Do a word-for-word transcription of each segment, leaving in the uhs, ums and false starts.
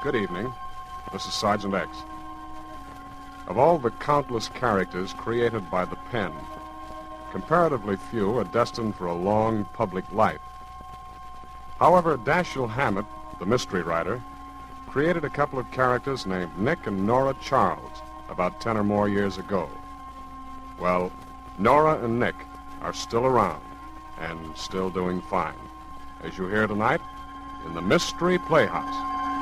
Good evening. This is Sergeant X. Of all the countless characters created by the pen, comparatively few are destined for a long public life. However, Dashiell Hammett, the mystery writer, created a couple of characters named Nick and Nora Charles about ten or more years ago. Well, Nora and Nick are still around and still doing fine, as you hear tonight in the Mystery Playhouse.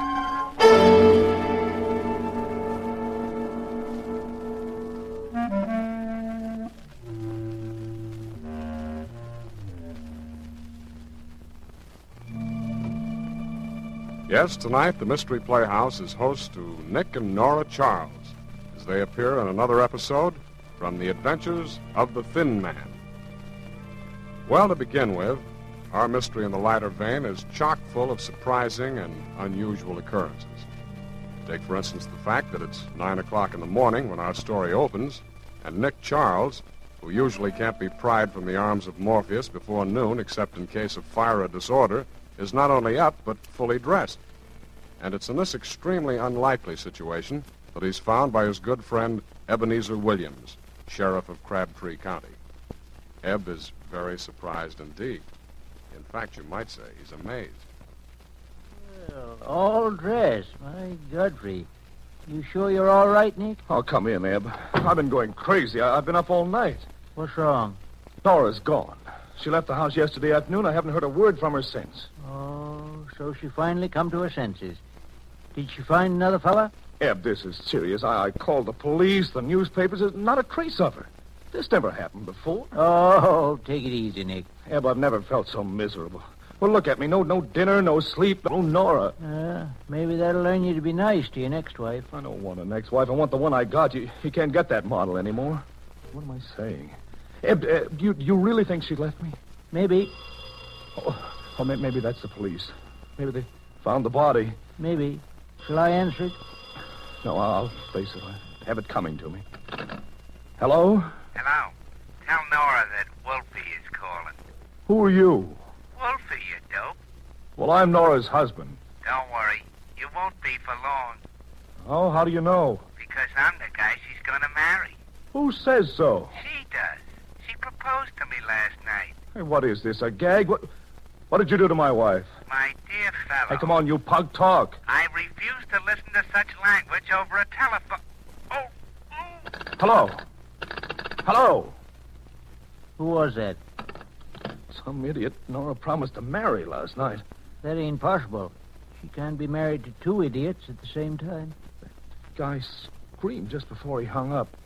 Yes, tonight the Mystery Playhouse is host to Nick and Nora Charles as they appear in another episode from The Adventures of the Thin Man. Well, to begin with, our mystery in the lighter vein is chock full of surprising and unusual occurrences. Take, for instance, the fact that it's nine o'clock in the morning when our story opens, and Nick Charles, who usually can't be pried from the arms of Morpheus before noon except in case of fire or disorder, is not only up, but fully dressed. And it's in this extremely unlikely situation that he's found by his good friend Ebenezer Williams, sheriff of Crabtree County. Eb is very surprised indeed. In fact, you might say he's amazed. Well, all dressed. My Godfrey. You sure you're all right, Nick? Oh, come in, Eb. I've been going crazy. I- I've been up all night. What's wrong? Nora's gone. She left the house yesterday afternoon. I haven't heard a word from her since. Oh, so she finally come to her senses. Did she find another fella? Eb, this is serious. I, I called the police, the newspapers. There's not a trace of her. This never happened before. Oh, take it easy, Nick. Eb, I've never felt so miserable. Well, look at me. No no dinner, no sleep, no Nora. Uh, maybe that'll learn you to be nice to your next wife. I don't want a next wife. I want the one I got. You, you can't get that model anymore. What am I saying? Eb, uh, do you, do you really think she left me? Maybe. Oh, oh, may- maybe that's the police. Maybe they found the body. Maybe. Shall I answer it? No, I'll face it. I have it coming to me. Hello? Hello. Tell Nora that Wolfie is calling. Who are you? Wolfie, you dope. Well, I'm Nora's husband. Don't worry. You won't be for long. Oh, how do you know? Because I'm the guy she's gonna marry. Who says so? She does. She proposed to me last night. Hey, what is this, a gag? What, what did you do to my wife? My dear fellow. Hey, come on, you pug, talk. I refuse to listen to such language over a telephone. Oh, oh. Hello? Hello? Who was that? Some idiot Nora promised to marry last night. That ain't possible. She can't be married to two idiots at the same time. Guy screamed just before he hung up.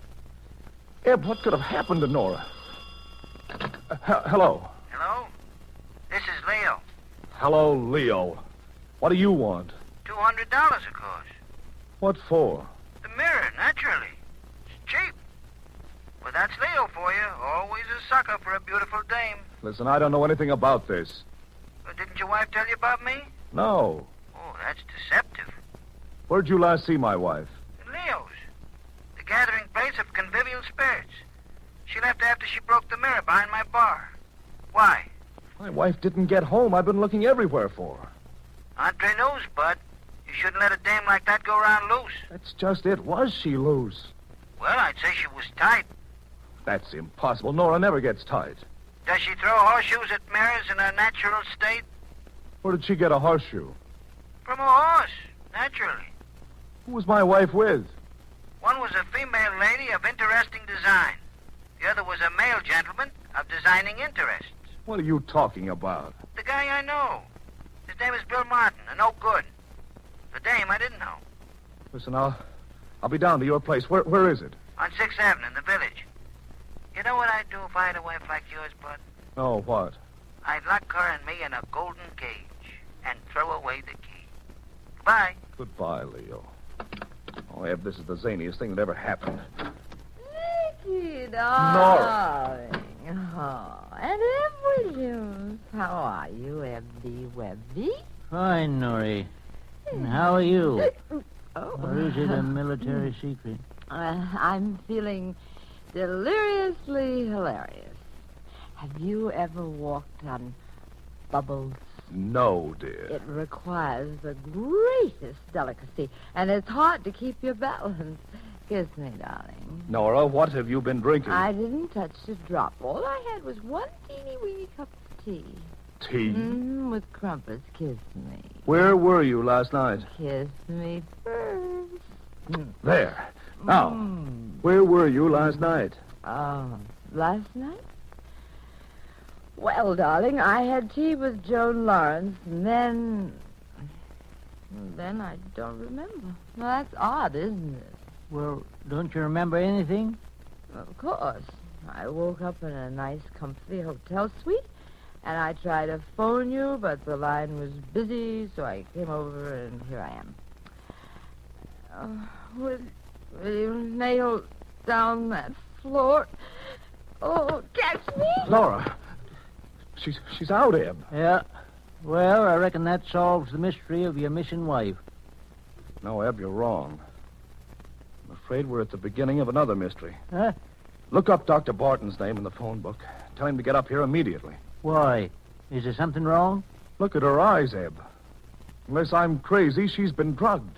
Eb, what could have happened to Nora? Uh, he- hello? Hello? This is Leo. Hello, Leo. What do you want? Two hundred dollars, of course. What for? The mirror, naturally. It's cheap. Well, that's Leo for you. Always a sucker for a beautiful dame. Listen, I don't know anything about this. Well, didn't your wife tell you about me? No. Oh, that's deceptive. Where'd you last see my wife? In Leo's. The gathering place of convivial spirits. She left after she broke the mirror behind my bar. Why? My wife didn't get home. I've been looking everywhere for her. Entre nous, Bud. You shouldn't let a dame like that go around loose. That's just it. Was she loose? Well, I'd say she was tight. That's impossible. Nora never gets tight. Does she throw horseshoes at mirrors in her natural state? Where did she get a horseshoe? From a horse, naturally. Who was my wife with? One was a female lady of interesting design. The other was a male gentleman of designing interests. What are you talking about? The guy I know. His name is Bill Martin, and no good. The dame I didn't know. Listen, I'll, I'll be down to your place. Where, where is it? On sixth Avenue in the village. You know what I'd do if I had a wife like yours, Bud? Oh, what? I'd lock her and me in a golden cage and throw away the key. Goodbye. Goodbye, Leo. Oh, Eb, this is the zaniest thing that ever happened. Nicky, darling. Oh, and Eb Williams. How are you, Ebby Webby? Fine, Norrie. And how are you? Oh. Or is it a military secret? Uh, I'm feeling deliriously hilarious. Have you ever walked on bubble No, dear. It requires the greatest delicacy, and it's hard to keep your balance. Kiss me, darling. Nora, what have you been drinking? I didn't touch a drop. All I had was one teeny-weeny cup of tea. Tea? Mm, with crumpets. Kiss me. Where were you last night? Kiss me first. There. Now, Mm. where were you last night? Oh, last night? Well, darling, I had tea with Joan Lawrence, and then... Then I don't remember. Well, that's odd, isn't it? Well, don't you remember anything? Of course. I woke up in a nice, comfy hotel suite, and I tried to phone you, but the line was busy, so I came over, and here I am. Uh, will, will you nail down that floor? Oh, catch me! Nora. She's she's out, Eb. Yeah. Well, I reckon that solves the mystery of your missing wife. No, Eb, you're wrong. I'm afraid we're at the beginning of another mystery. Huh? Look up Doctor Barton's name in the phone book. Tell him to get up here immediately. Why? Is there something wrong? Look at her eyes, Eb. Unless I'm crazy, she's been drugged.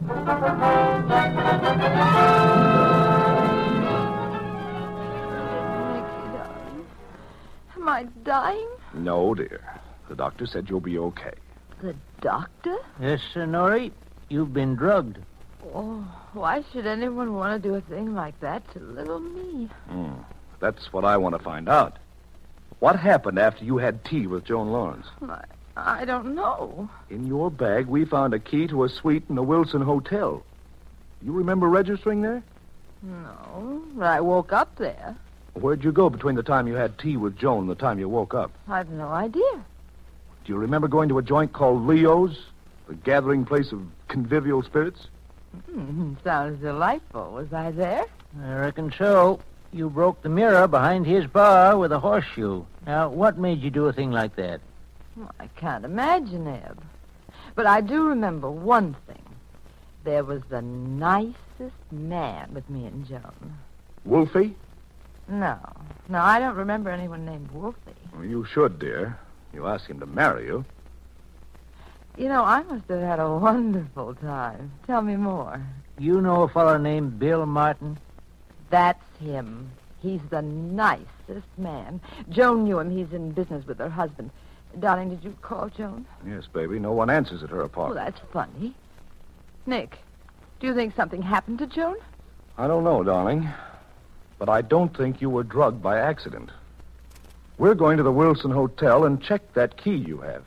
Am I dying? No, dear. The doctor said you'll be okay. The doctor? Yes, Sir Norrie. You've been drugged. Oh, why should anyone want to do a thing like that to little me? Mm. That's what I want to find out. What happened after you had tea with Joan Lawrence? I, I don't know. In your bag, we found a key to a suite in the Wilson Hotel. You remember registering there? No, but I woke up there. Where'd you go between the time you had tea with Joan and the time you woke up? I've no idea. Do you remember going to a joint called Leo's? The gathering place of convivial spirits? Hmm, sounds delightful. Was I there? I reckon so. You broke the mirror behind his bar with a horseshoe. Now, what made you do a thing like that? Well, I can't imagine, Eb. But I do remember one thing. There was the nicest man with me and Joan. Wolfie? No. No, I don't remember anyone named Wolfie. Well, you should, dear. You asked him to marry you. You know, I must have had a wonderful time. Tell me more. You know a fellow named Bill Martin? That's him. He's the nicest man. Joan knew him. He's in business with her husband. Darling, did you call Joan? Yes, baby. No one answers at her Oh, apartment. that's funny. Nick, do you think something happened to Joan? I don't know, darling. But I don't think you were drugged by accident. We're going to the Wilson Hotel and check that key you have.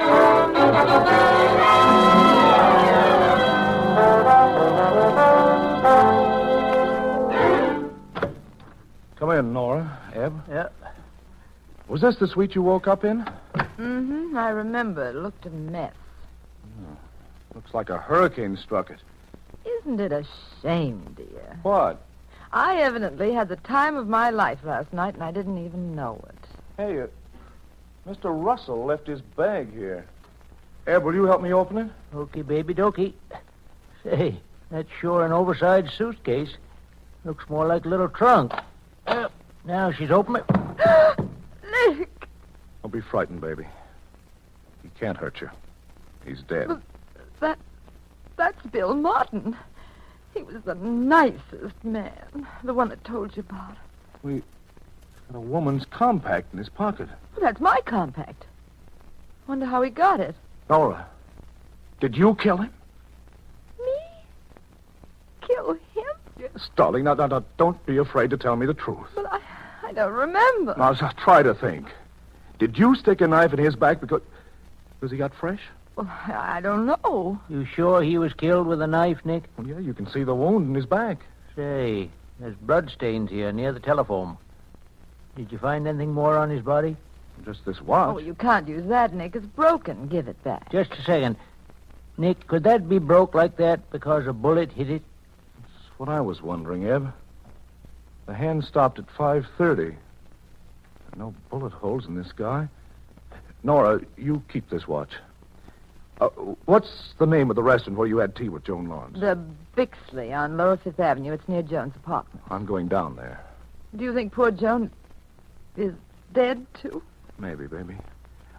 Come in, Nora. Eb. Yeah. Was this the suite you woke up in? Mm-hmm. I remember. It looked a mess. Looks like a hurricane struck it. Isn't it a shame, dear? What? I evidently had the time of my life last night, and I didn't even know it. Hey, uh, Mister Russell left his bag here. Eb, will you help me open it? Okey, baby, dokey. Say, that's sure an oversized suitcase. Looks more like a little trunk. Uh, now she's open it. Nick! Don't be frightened, baby. He can't hurt you. He's dead. But that, that's Bill Martin. He was the nicest man, the one that told you about. We got a woman's compact in his pocket. Well, that's my compact. Wonder how he got it. Nora, did you kill him? Me? Kill him? Yes, darling. Now, now, now, don't be afraid to tell me the truth. But I, I don't remember. Now, so try to think. Did you stick a knife in his back because... because he got fresh? Well, I, I don't know. You sure he was killed with a knife, Nick? Well, yeah, you can see the wound in his back. Say, there's bloodstains here near the telephone. Did you find anything more on his body? Just this watch. Oh, you can't use that, Nick. It's broken. Give it back. Just a second. Nick, could that be broke like that because a bullet hit it? That's what I was wondering, Eb. The hand stopped at five thirty. No bullet holes in this guy. Nora, you keep this watch. Uh, what's the name of the restaurant where you had tea with Joan Lawrence? The Bixley on Lower Fifth Avenue. It's near Joan's apartment. I'm going down there. Do you think poor Joan is dead, too? Maybe, baby.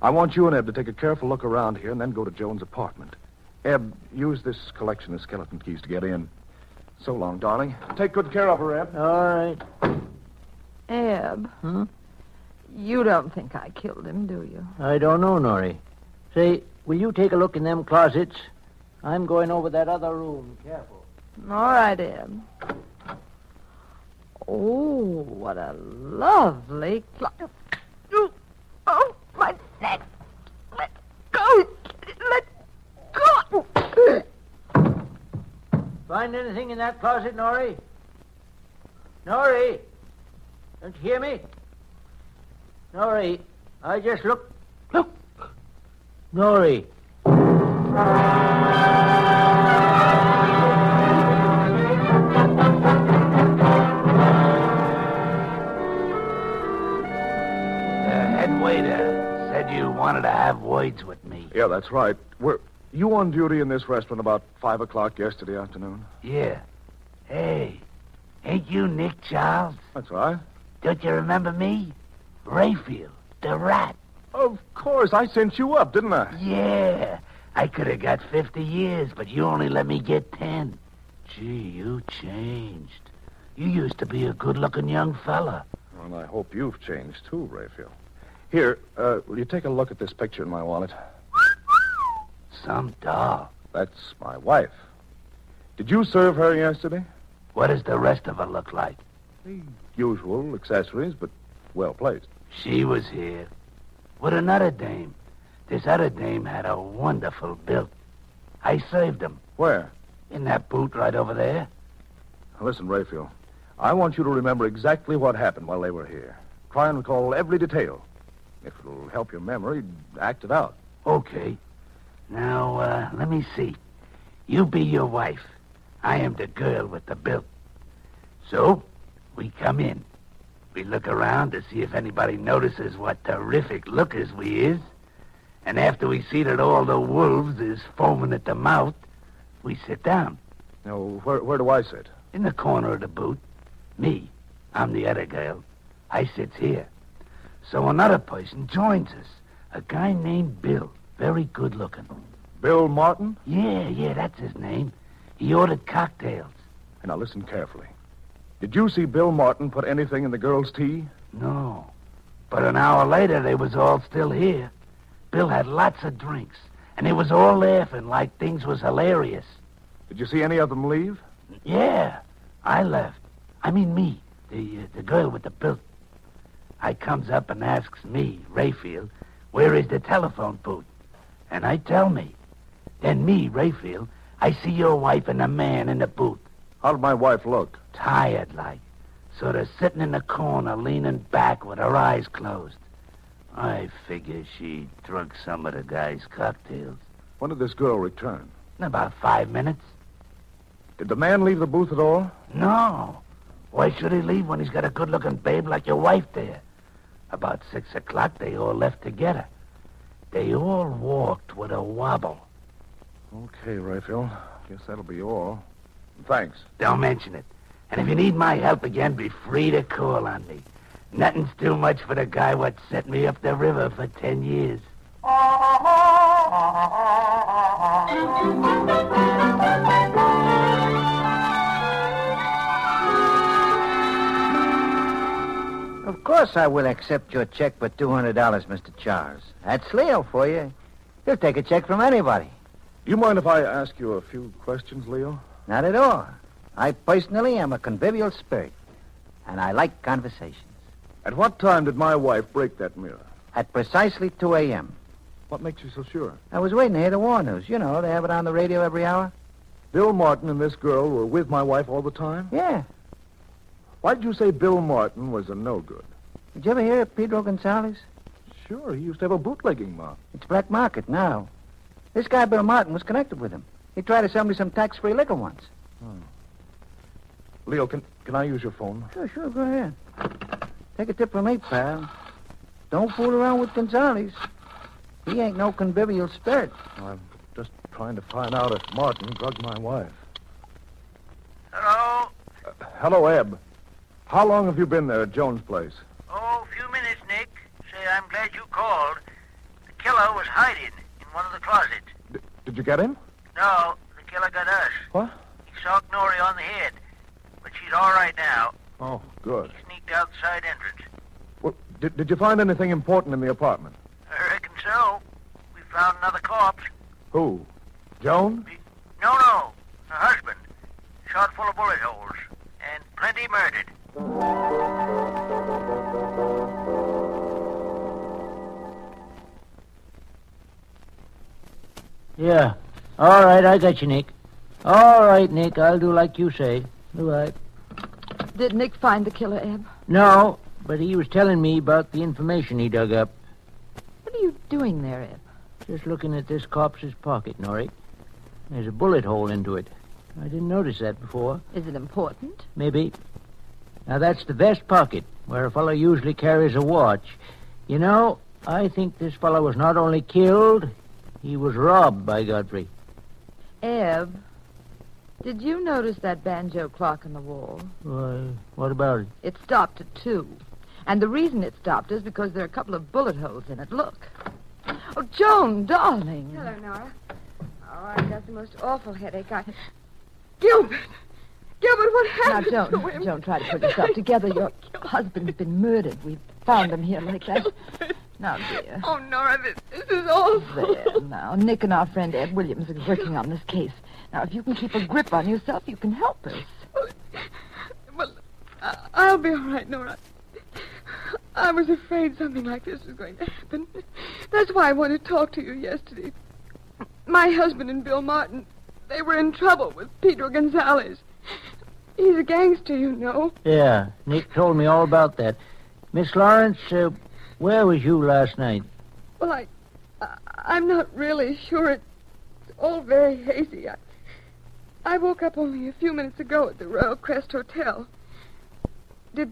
I want you and Eb to take a careful look around here and then go to Joan's apartment. Eb, use this collection of skeleton keys to get in. So long, darling. Take good care of her, Eb. All right. Eb, Hmm? you don't think I killed him, do you? I don't know, Norrie. Say, will you take a look in them closets? I'm going over that other room. Careful. All right, Eb. Oh, what a lovely closet. Oh, my neck. Let go. Let go. Find anything in that closet, Norrie? Norrie? Don't you hear me? Norrie, I just look. Look. Norrie. Waiter said you wanted to have words with me. Yeah, that's right. Were you on duty in this restaurant about five o'clock yesterday afternoon? Yeah. Hey, ain't you Nick Charles? That's right. Don't you remember me? Rayfield, the rat. Of course, I sent you up, didn't I? Yeah. I could have got fifty years, but you only let me get ten. Gee, you changed. You used to be a good-looking young fella. Well, I hope you've changed, too, Rayfield. Here, uh, will you take a look at this picture in my wallet? Some doll. That's my wife. Did you serve her yesterday? What does the rest of her look like? The usual accessories, but well placed. She was here with another dame. This other dame had a wonderful build. I served them. Where? In that booth right over there. Now, listen, Rayfield. I want you to remember exactly what happened while they were here. Try and recall every detail. If it'll help your memory, act it out. Okay. Now, uh, let me see. You be your wife. I am the girl with the bill. So, we come in. We look around to see if anybody notices what terrific lookers we is. And after we see that all the wolves is foaming at the mouth, we sit down. Now, where, where do I sit? In the corner of the booth. Me, I'm the other girl. I sits here. So another person joins us. A guy named Bill. Very good looking. Bill Martin? Yeah, yeah, that's his name. He ordered cocktails. And now listen carefully. Did you see Bill Martin put anything in the girl's tea? No. But an hour later, they was all still here. Bill had lots of drinks. And they was all laughing like things was hilarious. Did you see any of them leave? Yeah, I left. I mean me, the, uh, the girl with the bill. I comes up and asks me, Rayfield, where is the telephone booth? And I tell me. Then me, Rayfield, I see your wife and a man in the booth. How did my wife look? Tired like. Sort of sitting in the corner, leaning back with her eyes closed. I figure she drunk some of the guy's cocktails. When did this girl return? In about five minutes. Did the man leave the booth at all? No. Why should he leave when he's got a good-looking babe like your wife there? About six o'clock, they all left together. They all walked with a wobble. Okay, Rayfield. Guess that'll be all. Thanks. Don't mention it. And if you need my help again, be free to call on me. Nothing's too much for the guy what set me up the river for ten years. Of course I will accept your check for two hundred dollars, Mister Charles. That's Leo for you. He'll take a check from anybody. You mind if I ask you a few questions, Leo? Not at all. I personally am a convivial spirit, and I like conversations. At what time did my wife break that mirror? At precisely two a.m. What makes you so sure? I was waiting to hear the war news. You know, they have it on the radio every hour. Bill Martin and this girl were with my wife all the time? Yeah. Why did you say Bill Martin was a no-good? Did you ever hear of Pedro Gonzalez? Sure, he used to have a bootlegging mouth. It's black market now. This guy, Bill Martin, was connected with him. He tried to sell me some tax-free liquor once. Oh. Leo, can can I use your phone? Sure, sure, go ahead. Take a tip from me, pal. Don't fool around with Gonzalez. He ain't no convivial spirit. I'm just trying to find out if Martin drugged my wife. Hello? Uh, hello, Eb. How long have you been there at Jones' place? Oh, a few minutes, Nick. Say, I'm glad you called. The Did you get him? No, the killer got us. What? He socked Nori on the head. But she's all right now. Oh, good. He sneaked out the side entrance. Well, did, did you find anything important in the apartment? I reckon so. We found another corpse. Who? Joan? No, no. Her husband. Shot full of bullet holes. And plenty murdered. Yeah. All right, I got you, Nick. All right, Nick, I'll do like you say. All right. Did Nick find the killer, Eb? No, but he was telling me about the information he dug up. What are you doing there, Eb? Just looking at this corpse's pocket, Nori. There's a bullet hole into it. I didn't notice that before. Is it important? Maybe. Now, that's the vest pocket, where a fellow usually carries a watch. You know, I think this fellow was not only killed, he was robbed by Godfrey. Eb, did you notice that banjo clock on the wall? Why, what about it? It stopped at two. And the reason it stopped is because there are a couple of bullet holes in it. Look. Oh, Joan, darling. Hello, Nora. Oh, I've got the most awful headache. I... Gilbert! Gilbert, what Now, happened don't, to him? don't try to put yourself together. Your husband's been murdered. We've found him here like that. Now, dear. Oh, Nora, this, this is awful. There, now. Nick and our friend Ed Williams are working on this case. Now, if you can keep a grip on yourself, you can help us. Well, I- I'll be all right, Nora. I was afraid something like this was going to happen. That's why I wanted to talk to you yesterday. My husband and Bill Martin, they were in trouble with Pedro Gonzalez. He's a gangster, you know. Yeah, Nick told me all about that. Miss Lawrence, uh, where was you last night? Well, I, I, I'm not really sure. It's all very hazy. I, I woke up only a few minutes ago at the Royal Crest Hotel. Did,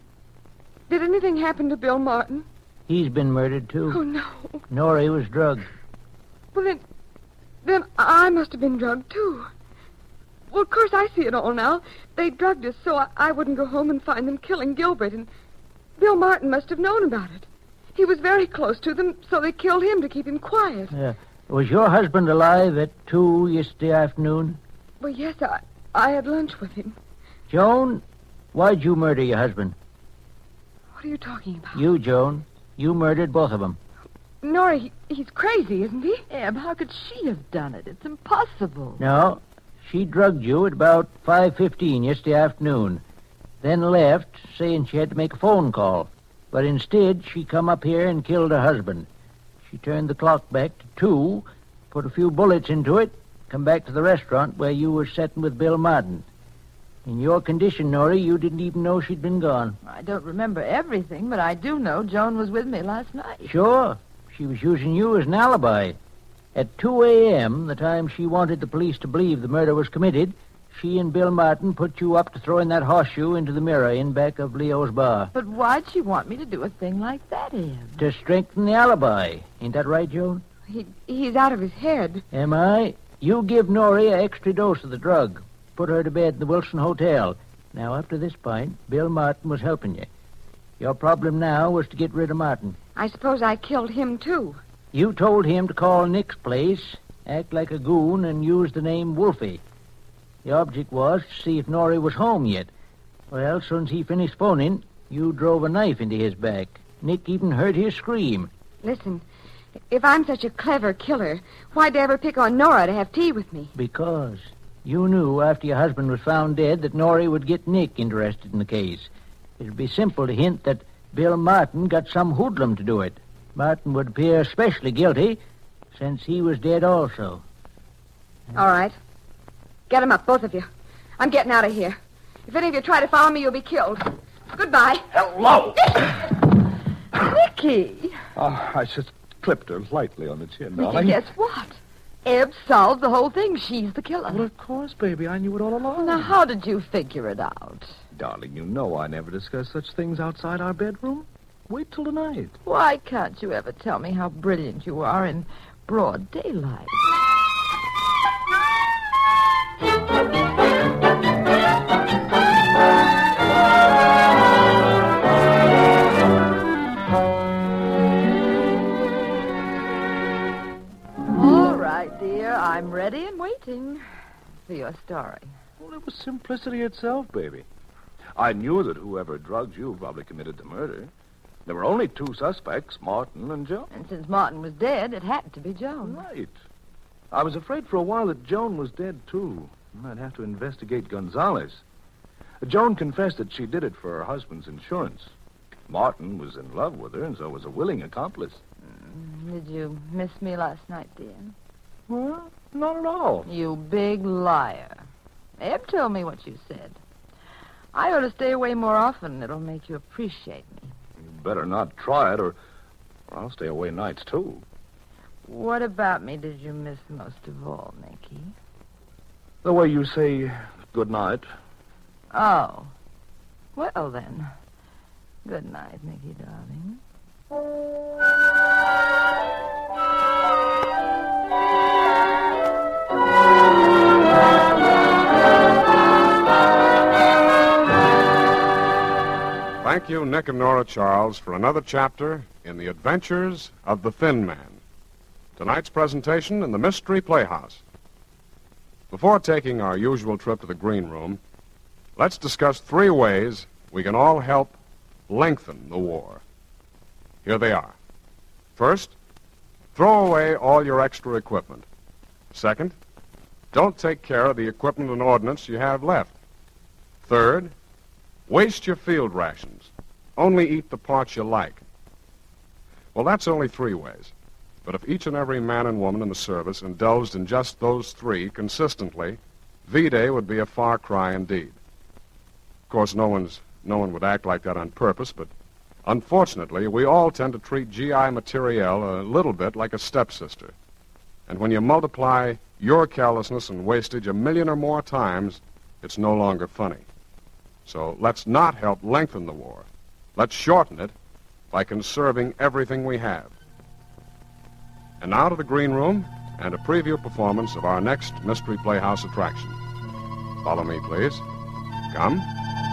did anything happen to Bill Martin? He's been murdered, too. Oh, no. Nori was drugged. Well, then, then I must have been drugged, too. Well, of course, I see it all now. They drugged us so I, I wouldn't go home and find them killing Gilbert, and Bill Martin must have known about it. He was very close to them, so they killed him to keep him quiet. Yeah. Was your husband alive at two yesterday afternoon? Well, yes, I, I had lunch with him. Joan, why'd you murder your husband? What are you talking about? You, Joan. You murdered both of them. Nora, he, he's crazy, isn't he? Eb, how could she have done it? It's impossible. No. She drugged you at about five fifteen yesterday afternoon, then left, saying she had to make a phone call. But instead, she come up here and killed her husband. She turned the clock back to two, put a few bullets into it, come back to the restaurant where you were sitting with Bill Martin. In your condition, Nori, you didn't even know she'd been gone. I don't remember everything, but I do know Joan was with me last night. Sure. She was using you as an alibi. At two a.m., the time she wanted the police to believe the murder was committed, she and Bill Martin put you up to throwing that horseshoe into the mirror in back of Leo's bar. But why'd she want me to do a thing like that, Eb? To strengthen the alibi. Ain't that right, Joan? He, he's out of his head. Am I? You give Nori an extra dose of the drug. Put her to bed in the Wilson Hotel. Now, up to this point, Bill Martin was helping you. Your problem now was to get rid of Martin. I suppose I killed him, too. You told him to call Nick's place, act like a goon, and use the name Wolfie. The object was to see if Nori was home yet. Well, as soon as he finished phoning, you drove a knife into his back. Nick even heard his scream. Listen, if I'm such a clever killer, why'd they ever pick on Nora to have tea with me? Because you knew after your husband was found dead that Nori would get Nick interested in the case. It would be simple to hint that Bill Martin got some hoodlum to do it. Martin would appear especially guilty, since he was dead also. All right. Get him up, both of you. I'm getting out of here. If any of you try to follow me, you'll be killed. Goodbye. Hello! Nicky! Oh, I just clipped her lightly on the chin, Nicky, darling. guess what? Eb solved the whole thing. She's the killer. Well, of course, baby. I knew it all along. Now, how did you figure it out? Darling, you know I never discuss such things outside our bedroom. Wait till tonight. Why can't you ever tell me how brilliant you are in broad daylight? All right, dear. I'm ready for your story? Well, it was simplicity itself, baby. I knew that whoever drugged you probably committed the murder. There were only two suspects, Martin and Joan. And since Martin was dead, it had to be Joan. Right. I was afraid for a while that Joan was dead, too. I'd have to investigate Gonzalez. Joan confessed that she did it for her husband's insurance. Martin was in love with her, and so was a willing accomplice. Mm, Did you miss me last night, dear? Well, not at all. You big liar. Eb told me what you said. I ought to stay away more often. It'll make you appreciate me. You better not try it, or, or I'll stay away nights, too. What about me did you miss most of all, Nicky? The way you say good night. Oh. Well, then. Good night, Nicky, darling. Thank you, Nick and Nora Charles, for another chapter in The Adventures of the Thin Man. Tonight's presentation in the Mystery Playhouse. Before taking our usual trip to the green room, let's discuss three ways we can all help lengthen the war. Here they are. First, throw away all your extra equipment. Second, don't take care of the equipment and ordnance you have left. Third, waste your field rations. Only eat the parts you like. Well, that's only three ways. But if each and every man and woman in the service indulged in just those three consistently, V-Day would be a far cry indeed. Of course, no one's, no one would act like that on purpose, but unfortunately, we all tend to treat G I Materiel a little bit like a stepsister. And when you multiply your carelessness and wastage a million or more times, it's no longer funny. So let's not help lengthen the war. Let's shorten it by conserving everything we have. And now to the green room and a preview performance of our next Mystery Playhouse attraction. Follow me, please. Come.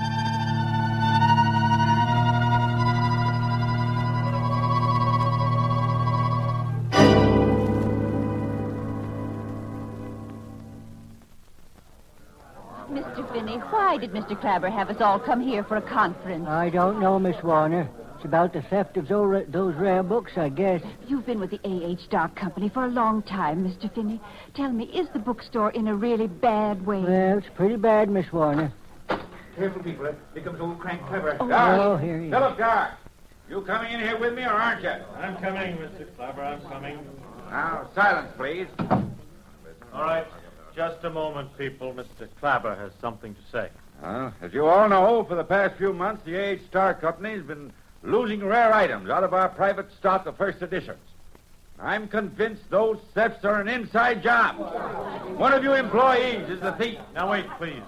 Mister Finney, why did Mister Clabber have us all come here for a conference? I don't know, Miss Warner. It's about the theft of those, those rare books, I guess. You've been with the A H. Dark Company for a long time, Mister Finney. Tell me, is the bookstore in a really bad way? Well, it's pretty bad, Miss Warner. Careful, people. Here comes old Crank Clever. Oh, Oh, here he is. Philip Dark, you coming in here with me, or aren't you? I'm coming, Mister Clabber, I'm coming. Now, silence, please. All right, just a moment, people. Mister Clabber has something to say. Well, as you all know, for the past few months, the A H. Star Company's been losing rare items out of our private stock of first editions. I'm convinced those thefts are an inside job. One of you employees is the thief. Now, wait, please.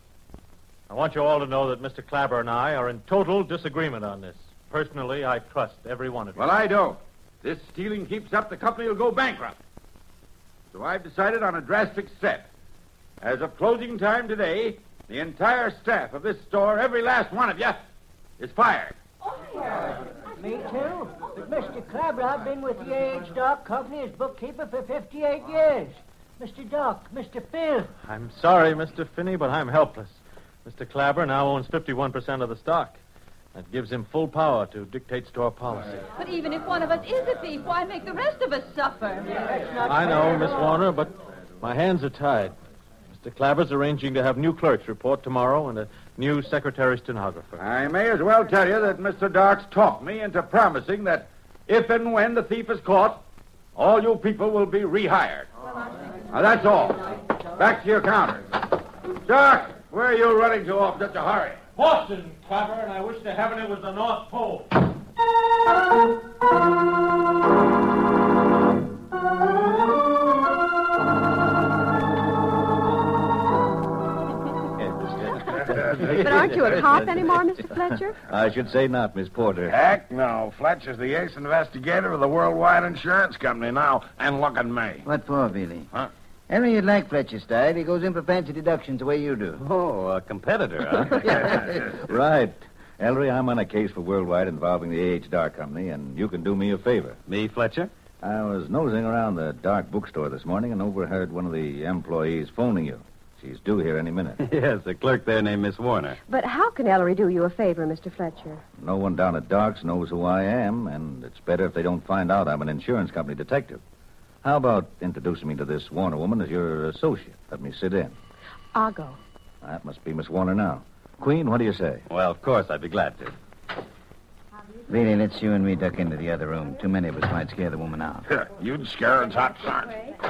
I want you all to know that Mister Clabber and I are in total disagreement on this. Personally, I trust every one of you. Well, I don't. This stealing keeps up, the company will go bankrupt. So I've decided on a drastic step. As of closing time today, the entire staff of this store, every last one of you, is fired. Me too. But Mister Clabber, I've been with the A H. Dark Company as bookkeeper for fifty-eight years. Mister Doc, Mister Phil. I'm sorry, Mister Finney, but I'm helpless. Mister Clabber now owns fifty-one percent of the stock. That gives him full power to dictate store policy. But even if one of us is a thief, why make the rest of us suffer? That's not I know, fair. Miss Warner, but my hands are tied. Mister Clabber's arranging to have new clerks report tomorrow and a new secretary stenographer. I may as well tell you that Mister Dark's talked me into promising that if and when the thief is caught, all you people will be rehired. Now, that's all. Back to your counter. Dark, where are you running to off such a hurry? Boston, Clabber, and I wish to heaven it was the North Pole. But aren't you a cop anymore, Mister Fletcher? I should say not, Miss Porter. Heck no. Fletcher's the ace investigator of the Worldwide Insurance Company now. And look at me. What for, Billy? Huh? Henry, you'd like Fletcher's style. He goes in for fancy deductions the way you do. Oh, a competitor, huh? Right. Ellery, I'm on a case for Worldwide involving the A H. Dark Company, and you can do me a favor. Me, Fletcher? I was nosing around the Dark bookstore this morning and overheard one of the employees phoning you. She's due here any minute. Yes, a clerk there named Miss Warner. But how can Ellery do you a favor, Mister Fletcher? No one down at Dark's knows who I am, and it's better if they don't find out I'm an insurance company detective. How about introducing me to this Warner woman as your associate? Let me sit in. I'll go. That must be Miss Warner now. Queen, what do you say? Well, of course, I'd be glad to. Really, let's you and me duck into the other room. Too many of us might scare the woman out. You'd scare her top start.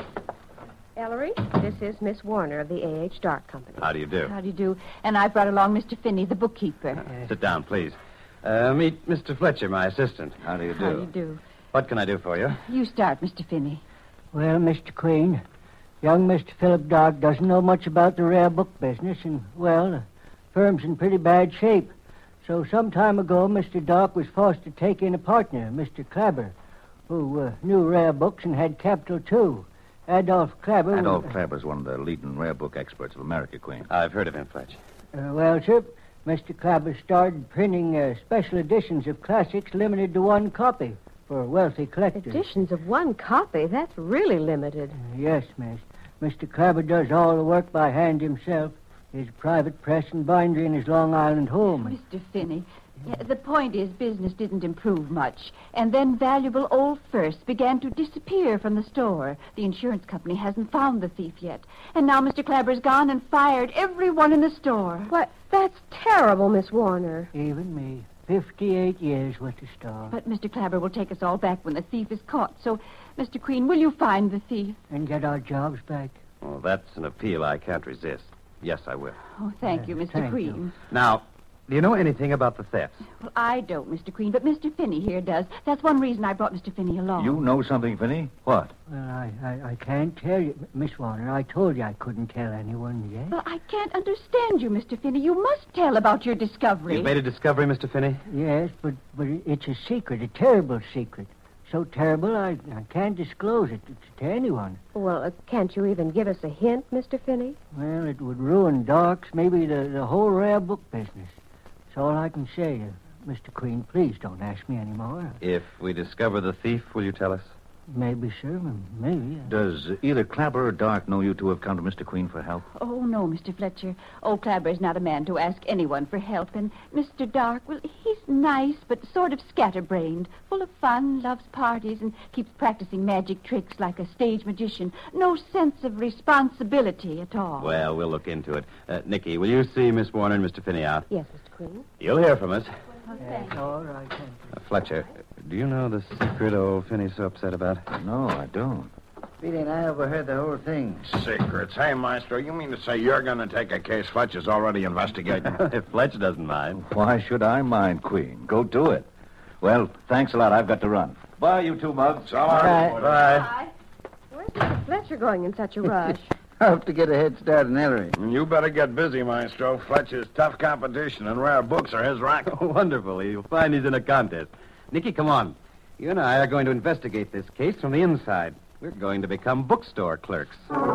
Ellery, this is Miss Warner of the A H. Dark Company. How do you do? How do you do? And I brought along Mister Finney, the bookkeeper. Uh, sit down, please. Uh, meet Mister Fletcher, my assistant. How do you do? How do you do? What can I do for you? You start, Mister Finney. Well, Mister Queen, young Mister Philip Dark doesn't know much about the rare book business, and, well, the firm's in pretty bad shape. So some time ago, Mister Dark was forced to take in a partner, Mister Clabber, who uh, knew rare books and had capital, too. Adolph Clabber... Adolph was, Clabber's one of the leading rare book experts of America, Queen. I've heard of him, Fletch. Uh, well, sir, Mister Clabber started printing uh, special editions of classics limited to one copy for wealthy collectors. Editions of one copy? That's really limited. Uh, yes, miss. Mister Clabber does all the work by hand himself. His private press and bindery in his Long Island home. Mister Finney, yeah, the point is business didn't improve much. And then valuable old firsts began to disappear from the store. The insurance company hasn't found the thief yet. And now Mister Clabber's gone and fired everyone in the store. What? That's terrible, Miss Warner. Even me. Fifty-eight years with the store. But Mister Clabber will take us all back when the thief is caught. So, Mister Queen, will you find the thief? And get our jobs back. Well, that's an appeal I can't resist. Yes, I will. Oh, thank you, Mister Thank Queen. you. Now, do you know anything about the theft? Well, I don't, Mister Queen, but Mister Finney here does. That's one reason I brought Mister Finney along. You know something, Finney? What? Well, I, I, I can't tell you. Miss Warner, I told you I couldn't tell anyone yet. Well, I can't understand you, Mister Finney. You must tell about your discovery. You've made a discovery, Mister Finney? Yes, but, but it's a secret, a terrible secret. So terrible, I, I can't disclose it to, to anyone. Well, uh, can't you even give us a hint, Mister Finney? Well, it would ruin Dark's, maybe the, the whole rare book business. That's all I can say. Uh, Mister Queen, please don't ask me any more. If we discover the thief, will you tell us? Maybe, sir. Maybe. Uh... Does either Clabber or Dark know you two have come to Mister Queen for help? Oh, no, Mister Fletcher. Old Clabber is not a man to ask anyone for help. And Mister Dark, well, he's nice, but sort of scatterbrained, full of fun, loves parties, and keeps practicing magic tricks like a stage magician. No sense of responsibility at all. Well, we'll look into it. Uh, Nicky, will you see Miss Warner and Mister Finney out? Yes, Mister Queen. You'll hear from us. Oh, Yes, all right, thank you. Uh, Fletcher, do you know the secret old Finney's so upset about? No, I don't. Billy and I overheard the whole thing. Secrets. Hey, Maestro, you mean to say you're going to take a case Fletcher's already investigating? If Fletch doesn't mind. Why should I mind, Queen? Go do it. Well, thanks a lot. I've got to run. Bye, you two mugs. So long. Bye. Bye. Where's Mister Fletcher going in such a rush? I hope to get a head start in Ellery. You better get busy, Maestro. Fletcher's tough competition, and rare books are his racket. Oh, wonderful. You'll find he's in a contest. Nicky, come on. You and I are going to investigate this case from the inside. We're going to become bookstore clerks.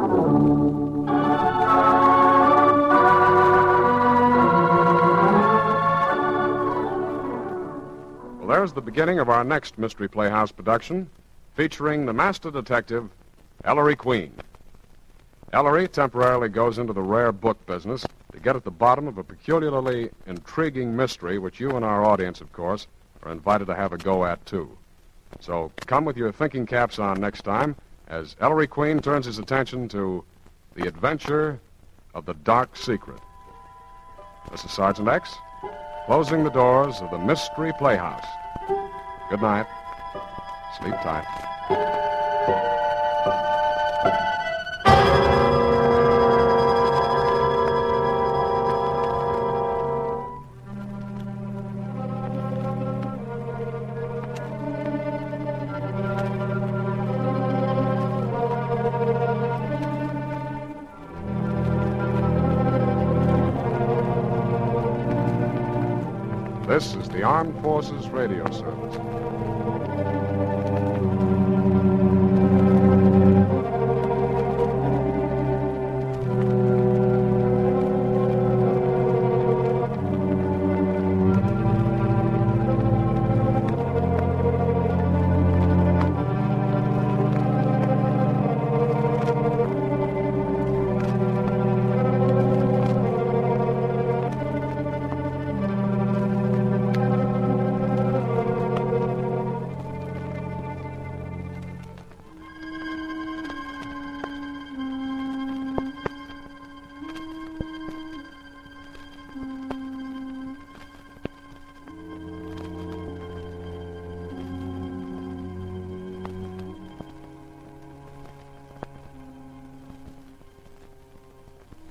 Well, there's the beginning of our next Mystery Playhouse production, featuring the master detective, Ellery Queen. Ellery temporarily goes into the rare book business to get at the bottom of a peculiarly intriguing mystery which you and our audience, of course, are invited to have a go at, too. So come with your thinking caps on next time as Ellery Queen turns his attention to the adventure of the Dark Secret. This is Sergeant X, closing the doors of the Mystery Playhouse. Good night. Sleep tight. This is the Armed Forces Radio Service.